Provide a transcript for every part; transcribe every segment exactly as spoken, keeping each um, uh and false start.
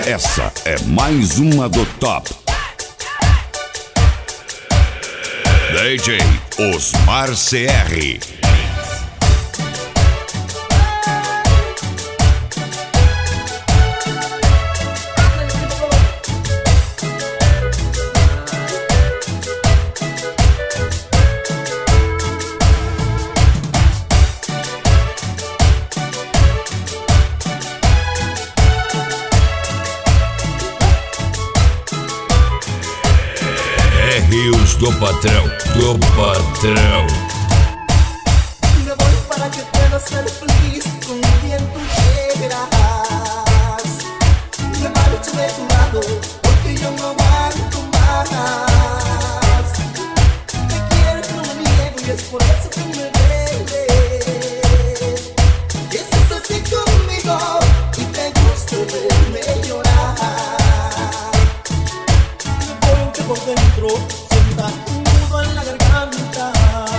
Essa é mais uma do Top. D J Osmar C R. Rios do patrão, do patrão. Me voy para que pueda ser feliz con quien tú quieras. Me marcho de tu lado porque yo no aguanto más. Te quiero y no me niego y es por eso que me duele. Y estás así conmigo y te gusta verme llorar. Me voy que por dentro sienta un nudo en la garganta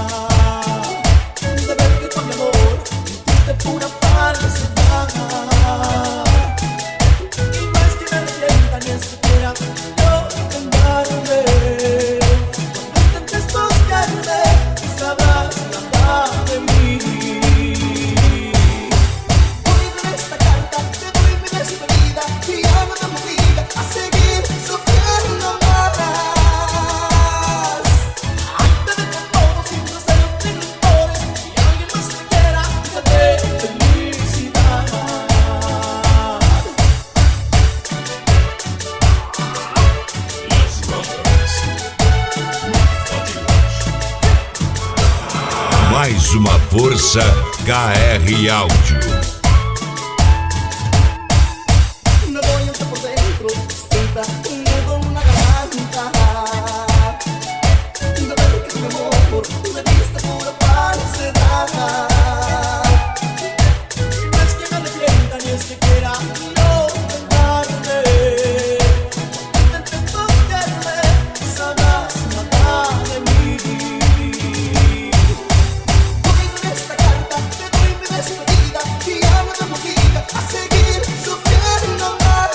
de ver que con mi amor hiciste pura falsedad. Y no es que me arrepienta ni es que quiera yo vengarme. Cuando intentes buscarme sabrás nada de mí. Hoy en esta carta te doy mi despedida y ya no te obliga a seguir sufriendo más. Mais uma força K R Áudio. Me voy a por dentro, sienta un nudo en la garganta de ver que tu amor me diste pura falsedad. Y no es que me arrepienta ni es que quiera no vengarme. Cuando intentes buscarme sabrás nada de mí. Hoy en esta carta te doy mi despedida y ya no te obliga a seguir sufriendo más.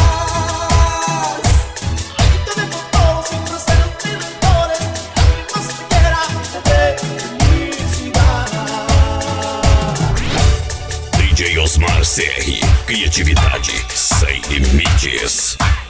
Ahí te dejo todo sin recelos ni rencores. Alguien más te quiera te dé felicidad. D J Osmar C R. Criatividade sem limites.